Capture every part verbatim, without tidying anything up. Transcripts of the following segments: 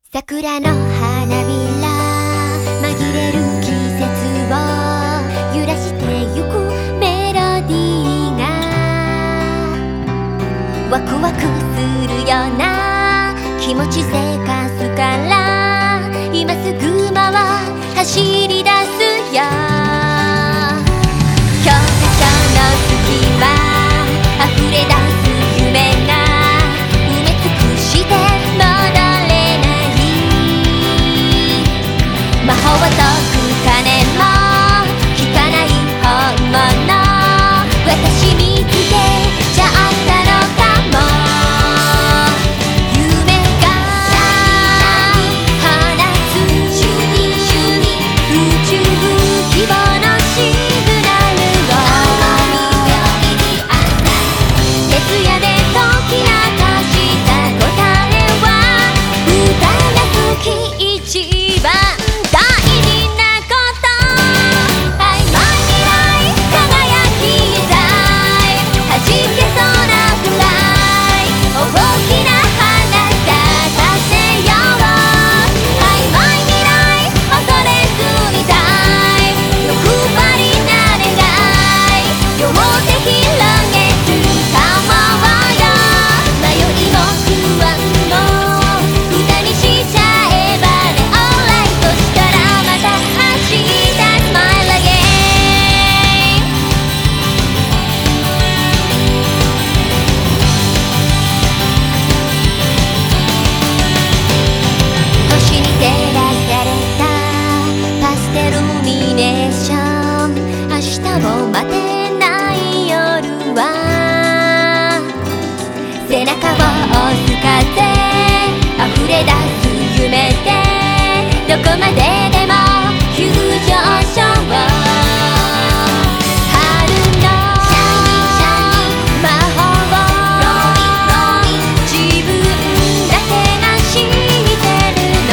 桜の花びら紛れる季節を揺らしてゆくメロディーがワクワクするような気持ちせかすから今すぐまは走り出すよ。教科書の隙間溢れ出す夢が埋め尽くして戻れない魔法は解く鐘も聞かない本物私見つけちゃったのかも夢が放つ宇宙規模のシグナルを徹夜で解き明かした答えは歌が好き一番大事なこと曖昧未来輝きたい弾けそうなくらい大きな花咲かせよう曖昧未来恐れずみたい欲張りな願い両手広げつかもうよ迷いも不安も歌にしちゃえばね Alright そしたらまた走り出す Smile again 星に照らされたパステルミネーション明日も待てない夜は背中を押す風溢れ出す夢でどこまででも急上昇春の魔法自分だけが知ってるの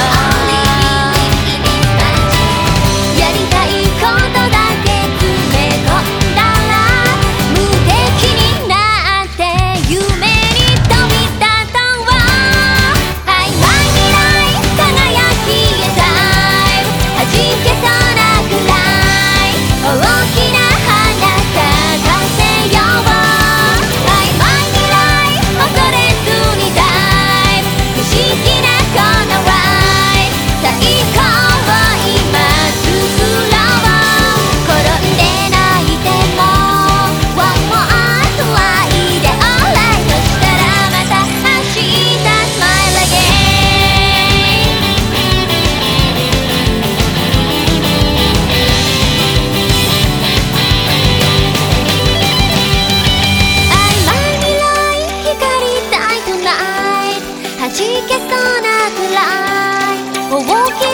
やりたいことだけ詰め込んだら無敵になって夢に飛び立とう曖昧未来輝きたい弾けそうなくらい大きな花咲かせよう曖昧未来恐れずみたい不思議なこの愛最高を今作ろう転んで泣いても One more try で Alright そしたらまた走った Smile again 曖昧未来光りたい Tonight 弾けそうなくらい大き